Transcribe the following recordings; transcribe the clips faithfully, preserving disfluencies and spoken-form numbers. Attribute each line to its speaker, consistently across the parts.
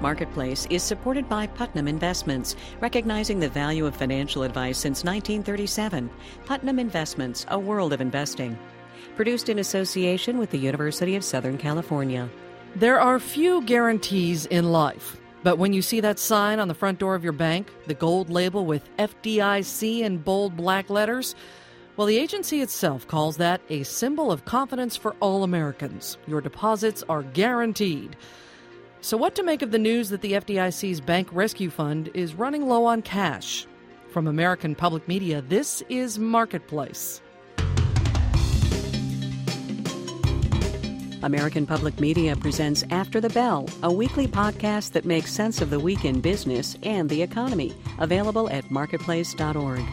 Speaker 1: Marketplace is supported by Putnam Investments, recognizing the value of financial advice since nineteen thirty-seven. Putnam Investments, a world of investing. Produced in association with the University of Southern California.
Speaker 2: There are few guarantees in life, but when you see that sign on the front door of your bank, the gold label with F D I C in bold black letters, well, the agency itself calls that a symbol of confidence for all Americans. Your deposits are guaranteed. So what to make of the news that the F D I C's Bank Rescue Fund is running low on cash? From American Public Media, this is Marketplace.
Speaker 1: American Public Media presents After the Bell, a weekly podcast that makes sense of the week in business and the economy. Available at marketplace dot org.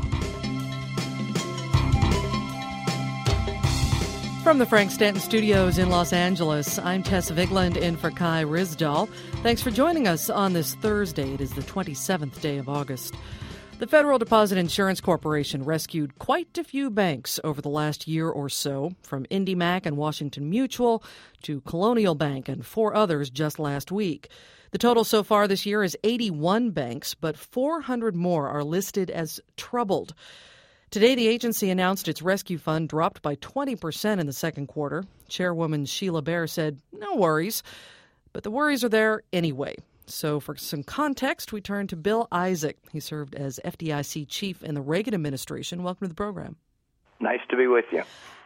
Speaker 2: From the Frank Stanton Studios in Los Angeles, I'm Tess Vigland in for Kai Ryssdal. Thanks for joining us on this Thursday. It is the twenty-seventh day of August. The Federal Deposit Insurance Corporation rescued quite a few banks over the last year or so, from IndyMac and Washington Mutual to Colonial Bank and four others just last week. The total so far this year is eighty-one banks, but four hundred more are listed as troubled. Today, the agency announced its rescue fund dropped by twenty percent in the second quarter. Chairwoman Sheila Bair said, no worries, but the worries are there anyway. So for some context, we turn to Bill Isaac. He served as F D I C chief in the Reagan administration. Welcome to the program.
Speaker 3: Nice to be with you.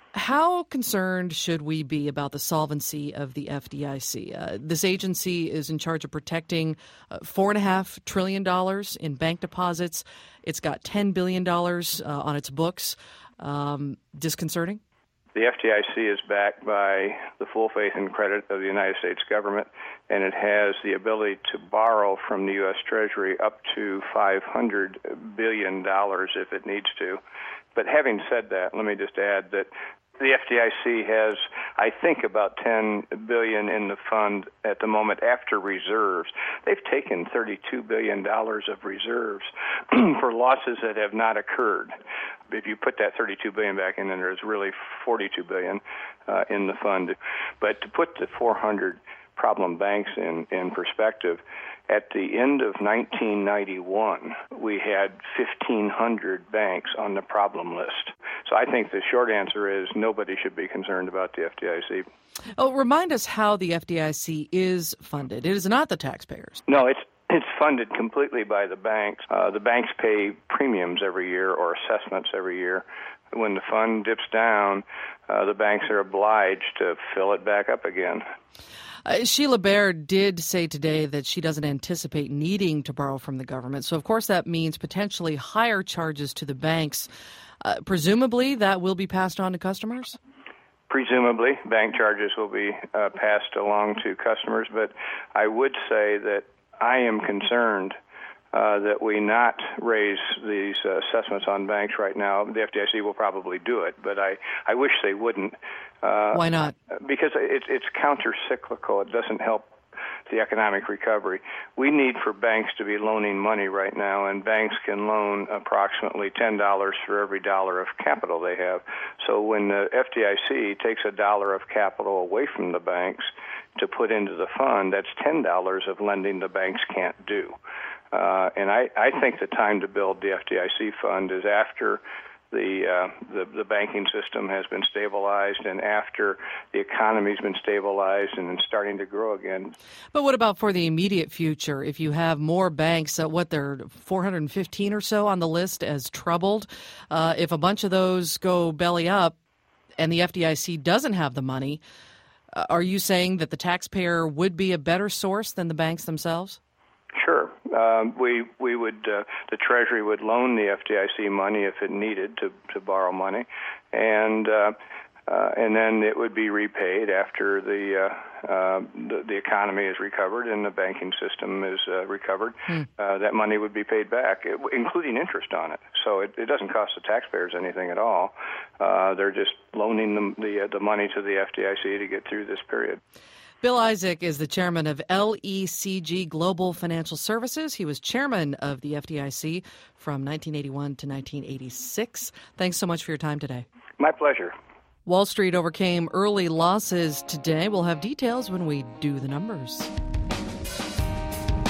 Speaker 2: How concerned should we be about the solvency of the F D I C? Uh, this agency is in charge of protecting uh, four point five trillion dollars in bank deposits. It's got ten billion dollars uh, on its books. Um, disconcerting?
Speaker 3: The F D I C is backed by the full faith and credit of the United States government, and it has the ability to borrow from the U S Treasury up to five hundred billion dollars if it needs to. But having said that, let me just add that the F D I C has, I think, about ten billion dollars in the fund at the moment after reserves. They've taken thirty-two billion dollars of reserves for losses that have not occurred. If you put that thirty-two billion dollars back in, then there's really forty-two billion dollars uh, in the fund. But to put the four hundred problem banks in, in perspective, at the end of nineteen ninety-one, we had fifteen hundred banks on the problem list. So I think the short answer is nobody should be concerned about the F D I C.
Speaker 2: Oh, remind us how the F D I C is funded. It is not the taxpayers.
Speaker 3: No, it's It's funded completely by the banks. Uh, the banks pay premiums every year or assessments every year. When the fund dips down, uh, the banks are obliged to fill it back up again.
Speaker 2: Uh, Sheila Bair did say today that she doesn't anticipate needing to borrow from the government. So, of course, that means potentially higher charges to the banks. Uh, presumably, that will be passed on to customers?
Speaker 3: Presumably, bank charges will be uh, passed along to customers. But I would say that I am concerned uh, that we not raise these uh, assessments on banks right now. The F D I C will probably do it, but I, I wish they wouldn't. Uh,
Speaker 2: Why not?
Speaker 3: Because it, it's counter-cyclical. It doesn't help the economic recovery. We need for banks to be loaning money right now, and banks can loan approximately ten dollars for every dollar of capital they have. So when the F D I C takes a dollar of capital away from the banks to put into the fund, that's ten dollars of lending the banks can't do. Uh, and I, I think the time to build the F D I C fund is after the, uh, the the banking system has been stabilized and after the economy's been stabilized and starting to grow again.
Speaker 2: But what about for the immediate future? If you have more banks, uh, what, there are four hundred fifteen or so on the list as troubled, uh, if a bunch of those go belly up and the F D I C doesn't have the money, uh, are you saying that the taxpayer would be a better source than the banks themselves?
Speaker 3: Sure. Um, we we would uh, the Treasury would loan the F D I C money if it needed to, to borrow money, and uh, uh, and then it would be repaid after the, uh, uh, the the economy is recovered and the banking system is uh, recovered. Hmm. Uh, that money would be paid back, including interest on it. So it, it doesn't cost the taxpayers anything at all. Uh, they're just loaning them the uh, the money to the F D I C to get through this period.
Speaker 2: Bill Isaac is the chairman of L E C G Global Financial Services. He was chairman of the F D I C from nineteen eighty-one to nineteen eighty-six. Thanks so much for your time today.
Speaker 3: My pleasure.
Speaker 2: Wall Street overcame early losses today. We'll have details when we do the numbers.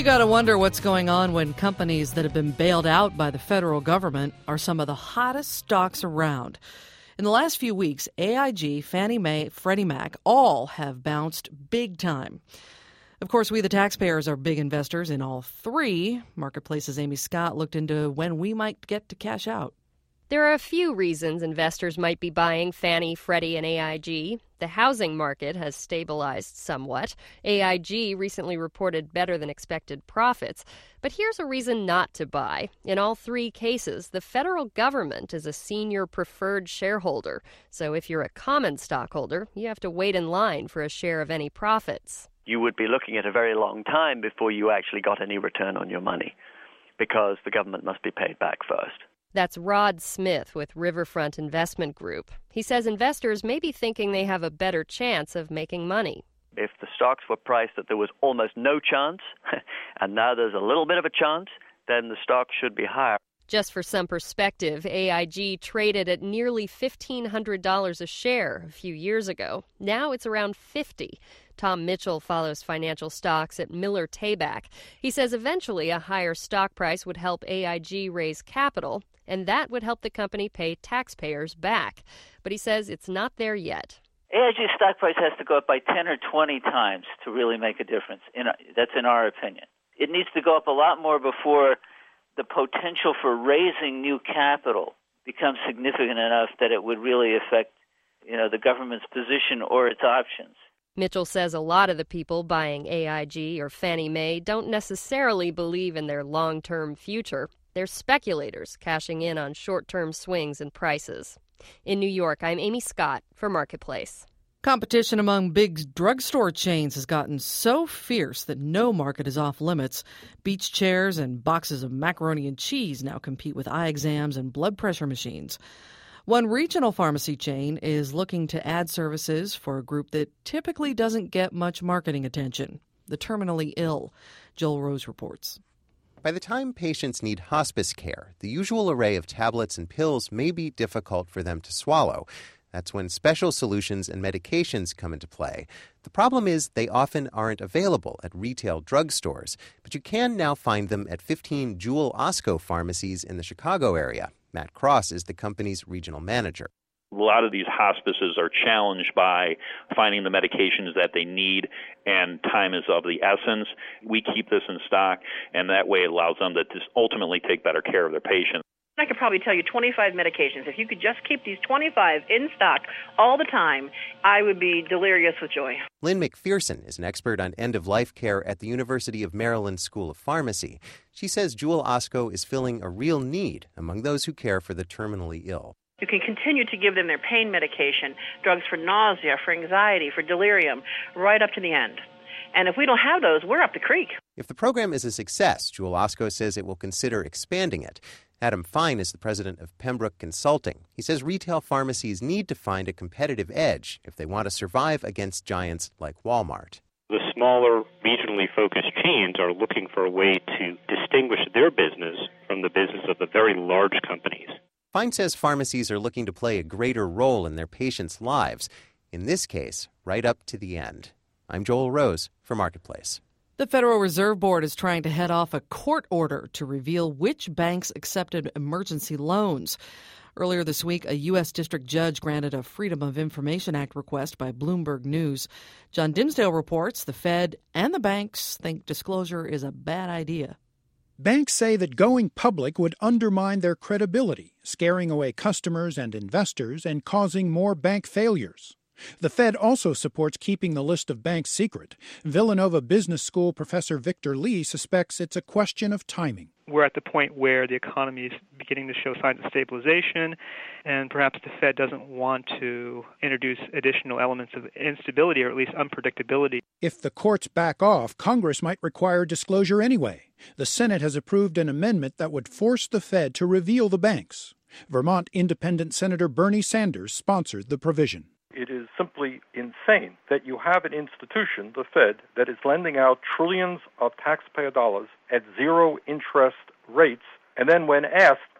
Speaker 2: got to wonder what's going on when companies that have been bailed out by the federal government are some of the hottest stocks around. In the last few weeks, A I G, Fannie Mae, Freddie Mac all have bounced big time. Of course, we the taxpayers are big investors in all three. Marketplace's Amy Scott looked into when we might get to cash out.
Speaker 4: There are a few reasons investors might be buying Fannie, Freddie, and A I G. The housing market has stabilized somewhat. A I G recently reported better than expected profits. But here's a reason not to buy. In all three cases, the federal government is a senior preferred shareholder. So if you're a common stockholder, you have to wait in line for a share of any profits.
Speaker 5: You would be looking at a very long time before you actually got any return on your money, because the government must be paid back first.
Speaker 4: That's Rod Smith with Riverfront Investment Group. He says investors may be thinking they have a better chance of making money.
Speaker 5: If the stocks were priced that there was almost no chance, and now there's a little bit of a chance, then the stock should be higher.
Speaker 4: Just for some perspective, A I G traded at nearly fifteen hundred dollars a share a few years ago. Now it's around fifty dollars. Tom Mitchell follows financial stocks at Miller Tabak. He says eventually a higher stock price would help A I G raise capital, and that would help the company pay taxpayers back. But he says it's not there yet.
Speaker 6: A I G's stock price has to go up by ten or twenty times to really make a difference. In, that's in our opinion. It needs to go up a lot more before the potential for raising new capital becomes significant enough that it would really affect, you know, the government's position or its options.
Speaker 4: Mitchell says a lot of the people buying A I G or Fannie Mae don't necessarily believe in their long-term future. They're speculators cashing in on short-term swings in prices. In New York, I'm Amy Scott for Marketplace.
Speaker 2: Competition among big drugstore chains has gotten so fierce that no market is off limits. Beach chairs and boxes of macaroni and cheese now compete with eye exams and blood pressure machines. One regional pharmacy chain is looking to add services for a group that typically doesn't get much marketing attention, the terminally ill. Joel Rose reports.
Speaker 7: By the time patients need hospice care, the usual array of tablets and pills may be difficult for them to swallow. That's when special solutions and medications come into play. The problem is they often aren't available at retail drugstores, but you can now find them at fifteen Jewel Osco pharmacies in the Chicago area. Matt Cross is the company's regional manager.
Speaker 8: A lot of these hospices are challenged by finding the medications that they need, and time is of the essence. We keep this in stock, and that way it allows them to just ultimately take better care of their patients.
Speaker 9: I could probably tell you twenty-five medications. If you could just keep these twenty-five in stock all the time, I would be delirious with joy.
Speaker 7: Lynn McPherson is an expert on end-of-life care at the University of Maryland School of Pharmacy. She says Jewel Osco is filling a real need among those who care for the terminally ill.
Speaker 9: You can continue to give them their pain medication, drugs for nausea, for anxiety, for delirium, right up to the end. And if we don't have those, we're up the creek.
Speaker 7: If the program is a success, Jewel Osco says it will consider expanding it. Adam Fine is the president of Pembroke Consulting. He says retail pharmacies need to find a competitive edge if they want to survive against giants like Walmart.
Speaker 10: The smaller, regionally focused chains are looking for a way to distinguish their business from the business of the very large companies.
Speaker 7: Fine says pharmacies are looking to play a greater role in their patients' lives, in this case, right up to the end. I'm Joel Rose for Marketplace.
Speaker 2: The Federal Reserve Board is trying to head off a court order to reveal which banks accepted emergency loans. Earlier this week, a U S district judge granted a Freedom of Information Act request by Bloomberg News. John Dimsdale reports the Fed and the banks think disclosure is a bad idea.
Speaker 11: Banks say that going public would undermine their credibility, scaring away customers and investors and causing more bank failures. The Fed also supports keeping the list of banks secret. Villanova Business School professor Victor Lee suspects it's a question of timing.
Speaker 12: We're at the point where the economy is beginning to show signs of stabilization, and perhaps the Fed doesn't want to introduce additional elements of instability or at least unpredictability.
Speaker 11: If the courts back off, Congress might require disclosure anyway. The Senate has approved an amendment that would force the Fed to reveal the banks. Vermont Independent Senator Bernie Sanders sponsored the provision.
Speaker 13: It is simply insane that you have an institution, the Fed, that is lending out trillions of taxpayer dollars at zero interest rates, and then when asked,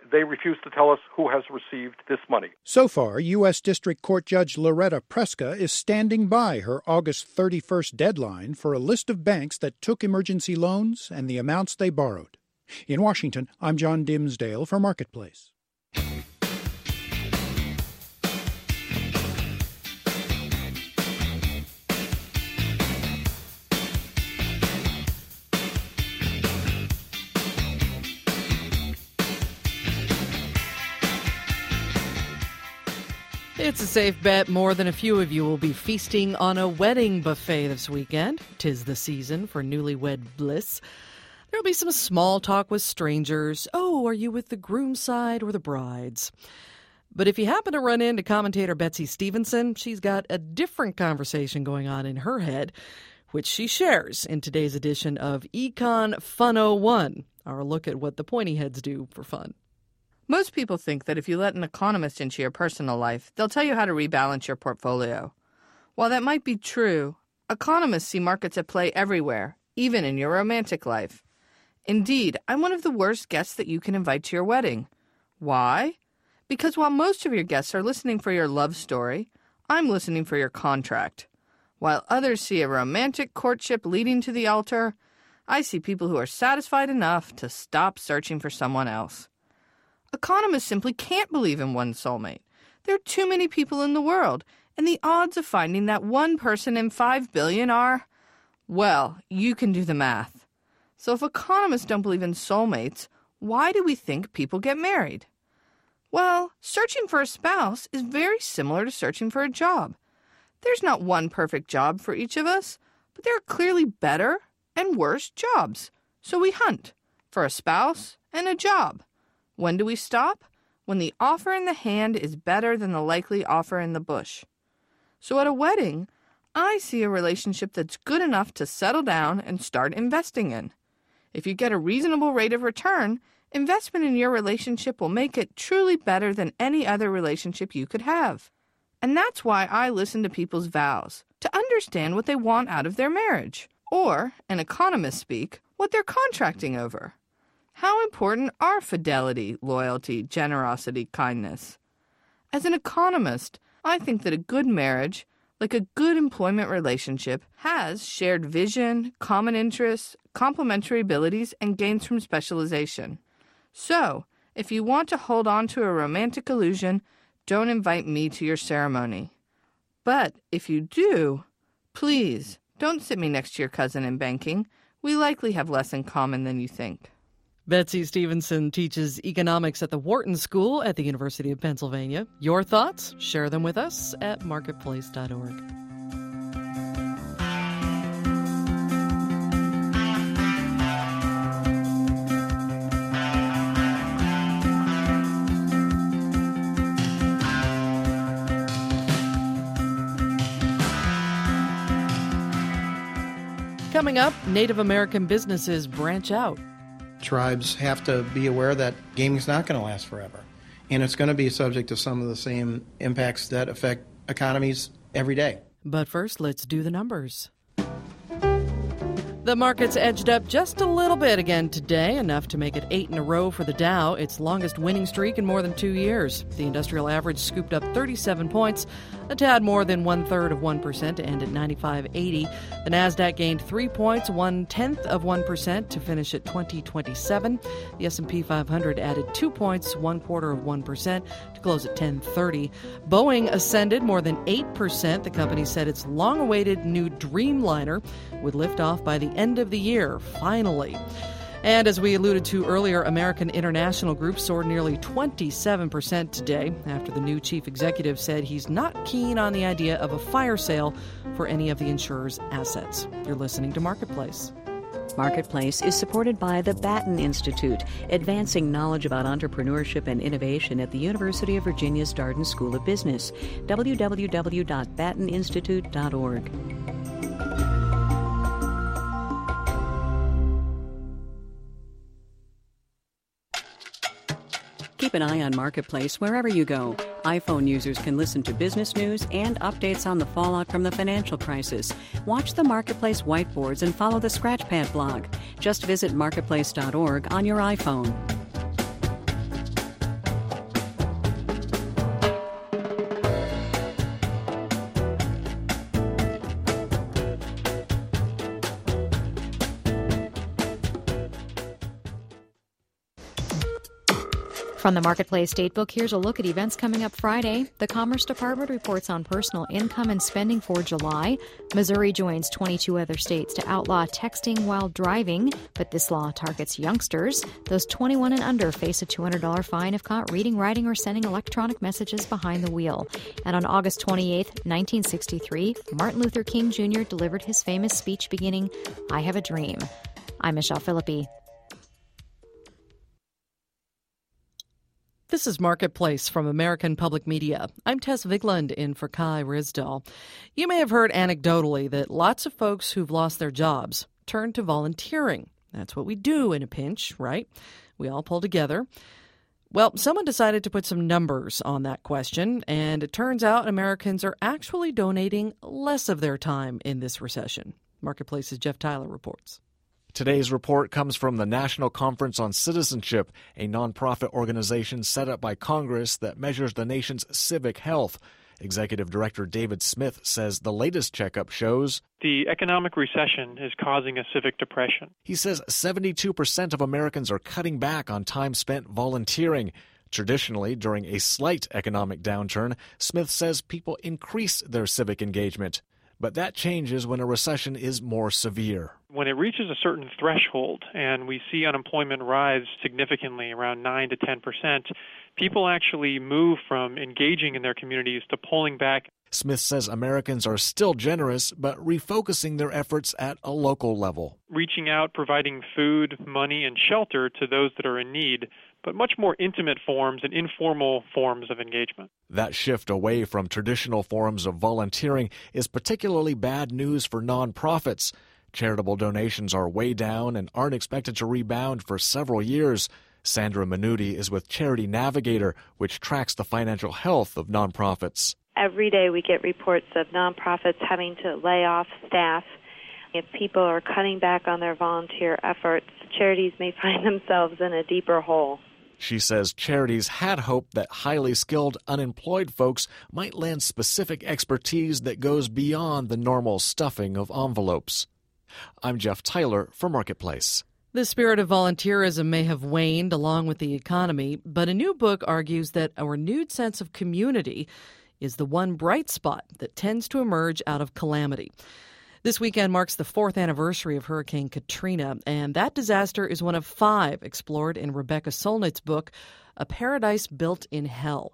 Speaker 13: they refuse to tell us who has received this money.
Speaker 11: So far, U S. District Court Judge Loretta Preska is standing by her August thirty-first deadline for a list of banks that took emergency loans and the amounts they borrowed. In Washington, I'm John Dimsdale for Marketplace.
Speaker 2: It's a safe bet more than a few of you will be feasting on a wedding buffet this weekend. 'Tis the season for newlywed bliss. There'll be some small talk with strangers. Oh, are you with the groom's side or the bride's? But if you happen to run into commentator Betsy Stevenson, she's got a different conversation going on in her head, which she shares in today's edition of Econ Fun oh one, our look at what the pointy heads do for fun.
Speaker 14: Most people think that if you let an economist into your personal life, they'll tell you how to rebalance your portfolio. While that might be true, economists see markets at play everywhere, even in your romantic life. Indeed, I'm one of the worst guests that you can invite to your wedding. Why? Because while most of your guests are listening for your love story, I'm listening for your contract. While others see a romantic courtship leading to the altar, I see people who are satisfied enough to stop searching for someone else. Economists simply can't believe in one soulmate. There are too many people in the world, and the odds of finding that one person in five billion are, well, you can do the math. So if economists don't believe in soulmates, why do we think people get married? Well, searching for a spouse is very similar to searching for a job. There's not one perfect job for each of us, but there are clearly better and worse jobs. So we hunt for a spouse and a job. When do we stop? When the offer in the hand is better than the likely offer in the bush. So at a wedding, I see a relationship that's good enough to settle down and start investing in. If you get a reasonable rate of return, investment in your relationship will make it truly better than any other relationship you could have. And that's why I listen to people's vows, to understand what they want out of their marriage, or, in economist speak, what they're contracting over. How important are fidelity, loyalty, generosity, kindness? As an economist, I think that a good marriage, like a good employment relationship, has shared vision, common interests, complementary abilities, and gains from specialization. So, if you want to hold on to a romantic illusion, don't invite me to your ceremony. But if you do, please don't sit me next to your cousin in banking. We likely have less in common than you think.
Speaker 2: Betsy Stevenson teaches economics at the Wharton School at the University of Pennsylvania. Your thoughts? Share them with us at marketplace dot org. Coming up, Native American businesses branch out.
Speaker 15: Tribes have to be aware that gaming's not going to last forever. And it's going to be subject to some of the same impacts that affect economies every day.
Speaker 2: But first, let's do the numbers. The market's edged up just a little bit again today, enough to make it eight in a row for the Dow, its longest winning streak in more than two years. The industrial average scooped up thirty-seven points, a tad more than one-third of one percent to end at ninety-five eighty. The Nasdaq gained three points, one-tenth of one percent to finish at twenty twenty-seven. The S and P five hundred added two points, one-quarter of one percent to close at ten thirty. Boeing ascended more than eight percent. The company said its long-awaited new Dreamliner would lift off by the end of the year, finally. And as we alluded to earlier, American International Group soared nearly twenty-seven percent today after the new chief executive said he's not keen on the idea of a fire sale for any of the insurer's assets. You're listening to Marketplace.
Speaker 1: Marketplace is supported by the Batten Institute, advancing knowledge about entrepreneurship and innovation at the University of Virginia's Darden School of Business. w w w dot batten institute dot org. Keep an eye on Marketplace wherever you go. iPhone users can listen to business news and updates on the fallout from the financial crisis. Watch the Marketplace whiteboards and follow the Scratchpad blog. Just visit marketplace dot org on your iPhone.
Speaker 16: From the Marketplace Datebook, here's a look at events coming up Friday. The Commerce Department reports on personal income and spending for July. Missouri joins twenty-two other states to outlaw texting while driving, but this law targets youngsters. Those twenty-one and under face a two hundred dollars fine if caught reading, writing, or sending electronic messages behind the wheel. And on August twenty-eighth, nineteen sixty-three, Martin Luther King Junior delivered his famous speech beginning, "I have a dream." I'm Michelle Philippi.
Speaker 2: This is Marketplace from American Public Media. I'm Tess Vigland in for Kai Risdall. You may have heard anecdotally that lots of folks who've lost their jobs turn to volunteering. That's what we do in a pinch, right? We all pull together. Well, someone decided to put some numbers on that question, and it turns out Americans are actually donating less of their time in this recession. Marketplace's Jeff Tyler reports.
Speaker 17: Today's report comes from the National Conference on Citizenship, a nonprofit organization set up by Congress that measures the nation's civic health. Executive Director David Smith says the latest checkup shows
Speaker 18: the economic recession is causing a civic depression.
Speaker 17: He says seventy-two percent of Americans are cutting back on time spent volunteering. Traditionally, during a slight economic downturn, Smith says people increase their civic engagement. But that changes when a recession is more severe.
Speaker 18: When it reaches a certain threshold and we see unemployment rise significantly, around nine to ten percent, people actually move from engaging in their communities to pulling back.
Speaker 17: Smith says Americans are still generous, but refocusing their efforts at a local level.
Speaker 18: Reaching out, providing food, money, and shelter to those that are in need, but much more intimate forms and informal forms of engagement.
Speaker 17: That shift away from traditional forms of volunteering is particularly bad news for nonprofits. Charitable donations are way down and aren't expected to rebound for several years. Sandra Minuti is with Charity Navigator, which tracks the financial health of nonprofits.
Speaker 19: Every day we get reports of nonprofits having to lay off staff. If people are cutting back on their volunteer efforts, charities may find themselves in a deeper hole.
Speaker 17: She says charities had hoped that highly skilled unemployed folks might lend specific expertise that goes beyond the normal stuffing of envelopes. I'm Jeff Tyler for Marketplace.
Speaker 2: The spirit of volunteerism may have waned along with the economy, but a new book argues that a renewed sense of community is the one bright spot that tends to emerge out of calamity. This weekend marks the fourth anniversary of Hurricane Katrina, and that disaster is one of five explored in Rebecca Solnit's book, A Paradise Built in Hell.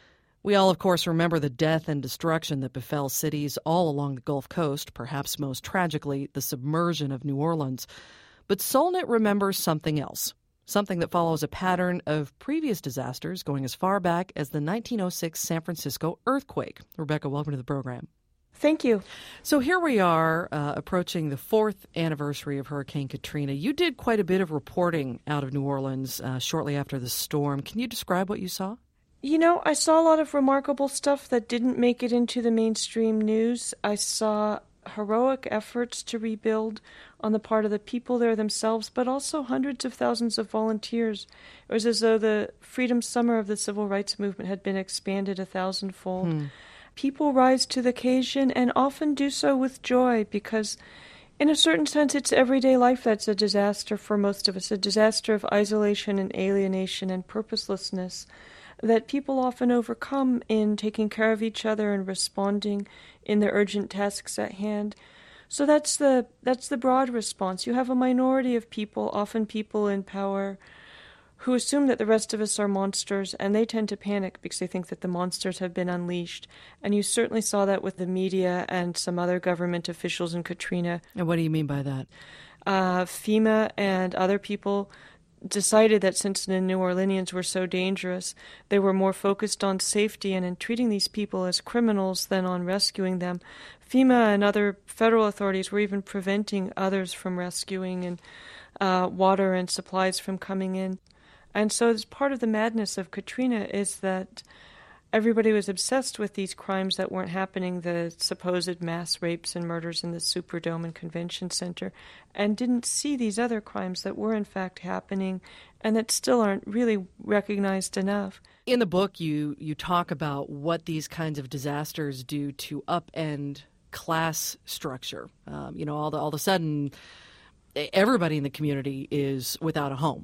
Speaker 2: We all, of course, remember the death and destruction that befell cities all along the Gulf Coast, perhaps most tragically, the submersion of New Orleans. But Solnit remembers something else, something that follows a pattern of previous disasters going as far back as the nineteen oh six San Francisco earthquake. Rebecca, welcome to the program.
Speaker 20: Thank you.
Speaker 2: So here we are uh, approaching the fourth anniversary of Hurricane Katrina. You did quite a bit of reporting out of New Orleans uh, shortly after the storm. Can you describe what you saw?
Speaker 20: You know, I saw a lot of remarkable stuff that didn't make it into the mainstream news. I saw heroic efforts to rebuild on the part of the people there themselves, but also hundreds of thousands of volunteers. It was as though the Freedom Summer of the Civil Rights Movement had been expanded a thousandfold. Hmm. People rise to the occasion and often do so with joy because, in a certain sense, it's everyday life that's a disaster for most of us, a disaster of isolation and alienation and purposelessness that people often overcome in taking care of each other and responding in the urgent tasks at hand. So that's the that's the broad response. You have a minority of people, often people in power, who assume that the rest of us are monsters, and they tend to panic because they think that the monsters have been unleashed. And you certainly saw that with the media and some other government officials in Katrina.
Speaker 2: And what do you mean by that?
Speaker 20: Uh, FEMA and other people decided that since the New Orleanians were so dangerous, they were more focused on safety and in treating these people as criminals than on rescuing them. FEMA and other federal authorities were even preventing others from rescuing and uh, water and supplies from coming in. And so as part of the madness of Katrina is that everybody was obsessed with these crimes that weren't happening, the supposed mass rapes and murders in the Superdome and Convention Center, and didn't see these other crimes that were in fact happening and that still aren't really recognized enough.
Speaker 2: In the book, you, you talk about what these kinds of disasters do to upend class structure. Um, you know, all, the, all of a sudden, everybody in the community is without a home.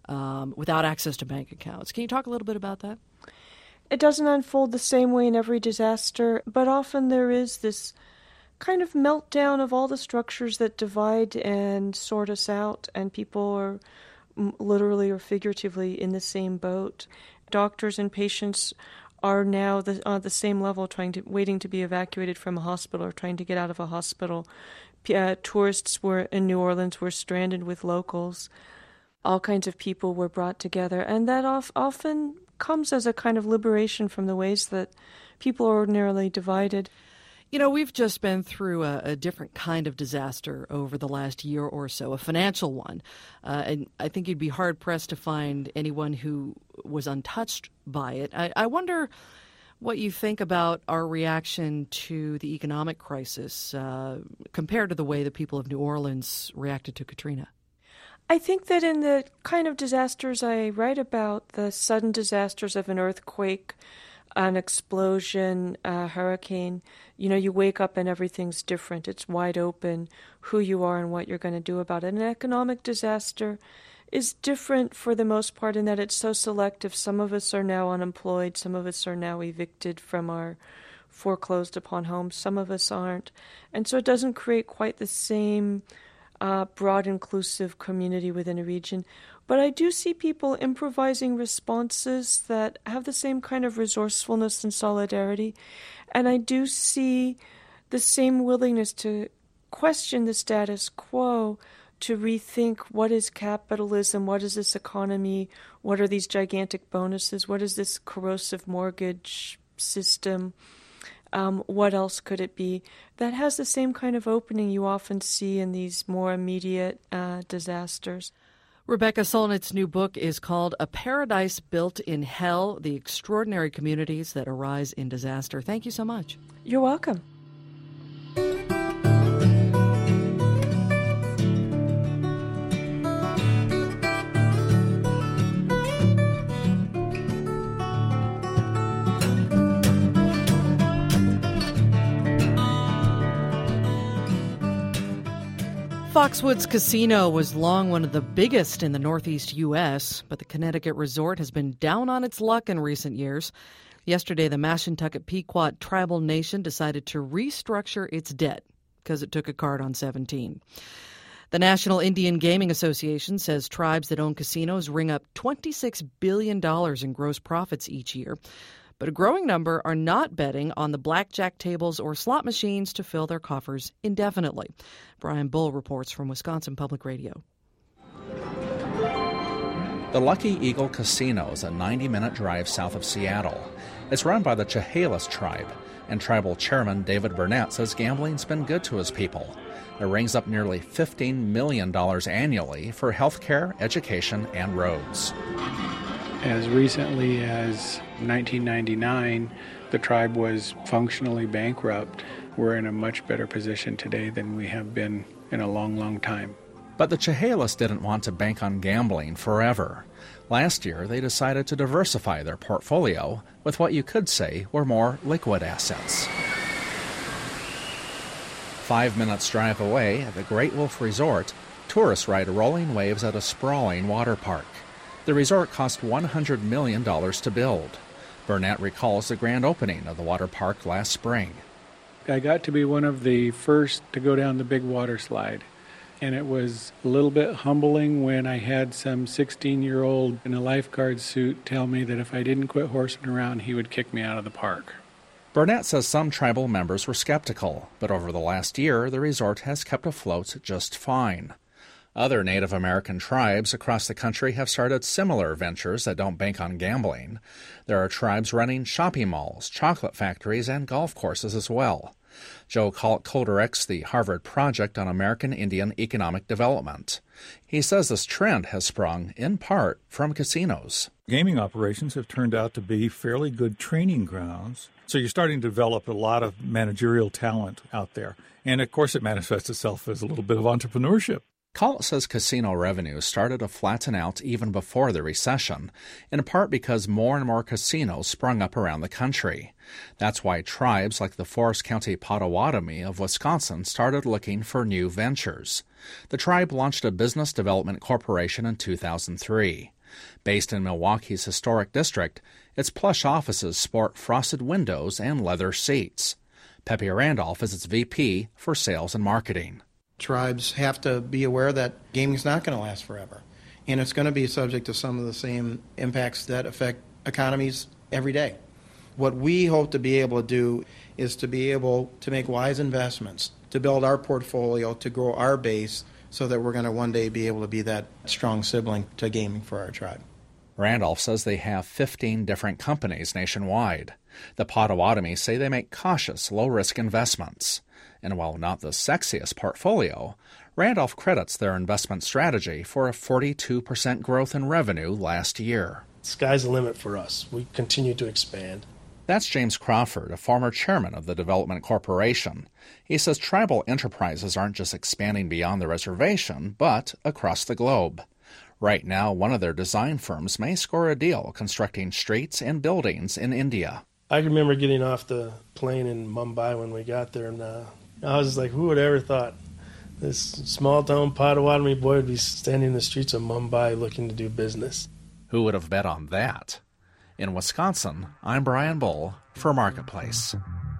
Speaker 2: um, without access to bank accounts. Can you talk a little bit about that?
Speaker 20: It doesn't unfold the same way in every disaster, but often there is this kind of meltdown of all the structures that divide and sort us out, and people are literally or figuratively in the same boat. Doctors and patients are now the, on the same level, trying to waiting to be evacuated from a hospital or trying to get out of a hospital. Uh, tourists were in New Orleans were stranded with locals. All kinds of people were brought together, and that of, often comes as a kind of liberation from the ways that people are ordinarily divided.
Speaker 2: You know, we've just been through a, a different kind of disaster over the last year or so, a financial one. Uh, and I think you'd be hard-pressed to find anyone who was untouched by it. I, I wonder what you think about our reaction to the economic crisis uh, compared to the way the people of New Orleans reacted to Katrina.
Speaker 20: I think that in the kind of disasters I write about, the sudden disasters of an earthquake, an explosion, a hurricane, you know, you wake up and everything's different. It's wide open who you are and what you're going to do about it. An economic disaster is different for the most part in that it's so selective. Some of us are now unemployed. Some of us are now evicted from our foreclosed upon homes. Some of us aren't. And so it doesn't create quite the same uh, broad, inclusive community within a region. But I do see people improvising responses that have the same kind of resourcefulness and solidarity. And I do see the same willingness to question the status quo, to rethink what is capitalism, what is this economy, what are these gigantic bonuses, what is this corrosive mortgage system, um, what else could it be? That has the same kind of opening you often see in these more immediate uh, disasters.
Speaker 2: Rebecca Solnit's new book is called A Paradise Built in Hell, The Extraordinary Communities That Arise in Disaster. Thank you so much.
Speaker 20: You're welcome.
Speaker 2: Foxwoods Casino was long one of the biggest in the Northeast U S, but the Connecticut resort has been down on its luck in recent years. Yesterday, the Mashantucket Pequot Tribal Nation decided to restructure its debt because it took a card on seventeen. The National Indian Gaming Association says tribes that own casinos ring up twenty-six billion dollars in gross profits each year. But a growing number are not betting on the blackjack tables or slot machines to fill their coffers indefinitely. Brian Bull reports from Wisconsin Public Radio.
Speaker 21: The Lucky Eagle Casino is a ninety-minute drive south of Seattle. It's run by the Chehalis tribe, and tribal chairman David Burnett says gambling's been good to his people. It rings up nearly fifteen million dollars annually for health care, education, and roads.
Speaker 22: As recently as nineteen ninety-nine, the tribe was functionally bankrupt. We're in a much better position today than we have been in a long, long time.
Speaker 21: But the Chehalis didn't want to bank on gambling forever. Last year, they decided to diversify their portfolio with what you could say were more liquid assets. Five minutes drive away at the Great Wolf Resort, tourists ride rolling waves at a sprawling water park. The resort cost one hundred million dollars to build. Burnett recalls the grand opening of the water park last spring.
Speaker 22: I got to be one of the first to go down the big water slide, and it was a little bit humbling when I had some sixteen-year-old in a lifeguard suit tell me that if I didn't quit horsing around, he would kick me out of the park.
Speaker 21: Burnett says some tribal members were skeptical, but over the last year, the resort has kept afloat just fine. Other Native American tribes across the country have started similar ventures that don't bank on gambling. There are tribes running shopping malls, chocolate factories, and golf courses as well. Joe co directs the Harvard Project on American Indian Economic Development. He says this trend has sprung, in part, from casinos.
Speaker 23: Gaming operations have turned out to be fairly good training grounds, so you're starting to develop a lot of managerial talent out there. And, of course, it manifests itself as a little bit of entrepreneurship.
Speaker 21: Collett says casino revenues started to flatten out even before the recession, in part because more and more casinos sprung up around the country. That's why tribes like the Forest County Potawatomi of Wisconsin started looking for new ventures. The tribe launched a business development corporation in two thousand three. Based in Milwaukee's historic district, its plush offices sport frosted windows and leather seats. Pepe Randolph is its V P for sales and marketing.
Speaker 15: Tribes have to be aware that gaming is not going to last forever, and it's going to be subject to some of the same impacts that affect economies every day. What we hope to be able to do is to be able to make wise investments, to build our portfolio, to grow our base, so that we're going to one day be able to be that strong sibling to gaming for our tribe.
Speaker 21: Randolph says they have fifteen different companies nationwide. The Potawatomi say they make cautious, low-risk investments. And while not the sexiest portfolio, Randolph credits their investment strategy for a forty-two percent growth in revenue last year.
Speaker 3: Sky's the limit for us. We continue to expand.
Speaker 21: That's James Crawford, a former chairman of the Development Corporation. He says tribal enterprises aren't just expanding beyond the reservation, but across the globe. Right now, one of their design firms may score a deal constructing streets and buildings in India.
Speaker 3: I remember getting off the plane in Mumbai when we got there, and uh, I was like, who would ever thought this small-town Potawatomi boy would be standing in the streets of Mumbai looking to do business?
Speaker 21: Who would have bet on that? In Wisconsin, I'm Brian Bull for Marketplace.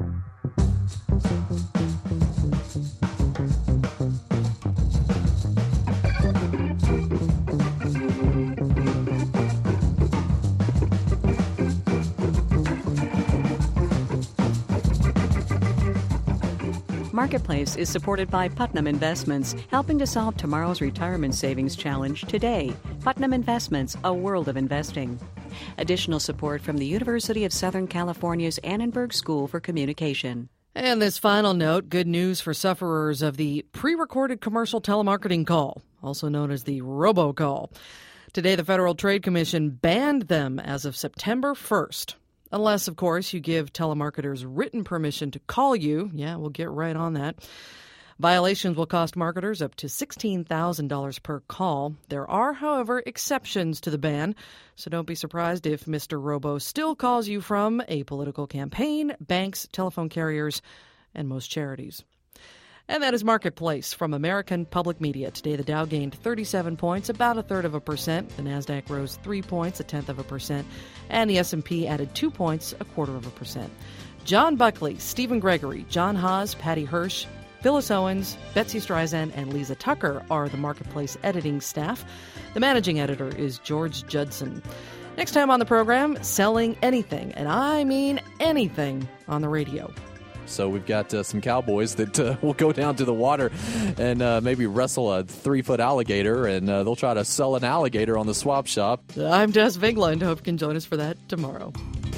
Speaker 1: Marketplace is supported by Putnam Investments, helping to solve tomorrow's retirement savings challenge today. Putnam Investments, a world of investing. Additional support from the University of Southern California's Annenberg School for Communication.
Speaker 2: And this final note, good news for sufferers of the pre-recorded commercial telemarketing call, also known as the robocall. Today, the Federal Trade Commission banned them as of September first. Unless, of course, you give telemarketers written permission to call you. Yeah, we'll get right on that. Violations will cost marketers up to sixteen thousand dollars per call. There are, however, exceptions to the ban, so don't be surprised if Mister Robo still calls you from a political campaign, banks, telephone carriers, and most charities. And that is Marketplace from American Public Media. Today, the Dow gained thirty-seven points, about a third of a percent. The NASDAQ rose three points, a tenth of a percent. And the S and P added two points, a quarter of a percent. John Buckley, Stephen Gregory, John Haas, Patty Hirsch, Phyllis Owens, Betsy Streisand, and Lisa Tucker are the Marketplace editing staff. The managing editor is George Judson. Next time on the program, selling anything, and I mean anything, on the radio.
Speaker 5: So we've got uh, some cowboys that uh, will go down to the water and uh, maybe wrestle a three-foot alligator, and uh, they'll try to sell an alligator on the swap shop.
Speaker 2: I'm Tess Vigland. Hope you can join us for that tomorrow.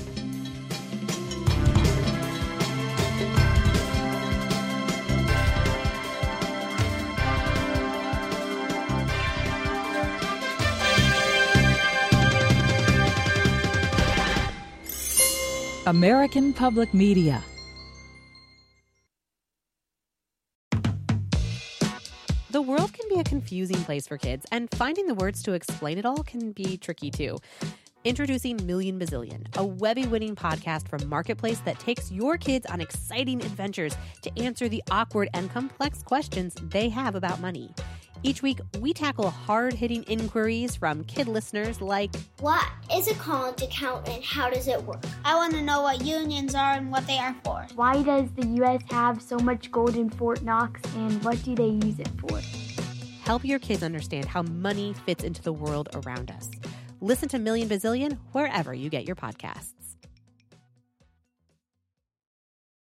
Speaker 6: American Public Media.
Speaker 24: The world can be a confusing place for kids, and finding the words to explain it all can be tricky too. Introducing Million Bazillion, a Webby-winning podcast from Marketplace that takes your kids on exciting adventures to answer the awkward and complex questions they have about money. Each week, we tackle hard-hitting inquiries from kid listeners like,
Speaker 25: what is a college account and how does it work? I want to know what unions are and what they are for.
Speaker 26: Why does the U S have so much gold in Fort Knox, and what do they use it for?
Speaker 24: Help your kids understand how money fits into the world around us. Listen to Million Bazillion wherever you get your podcasts.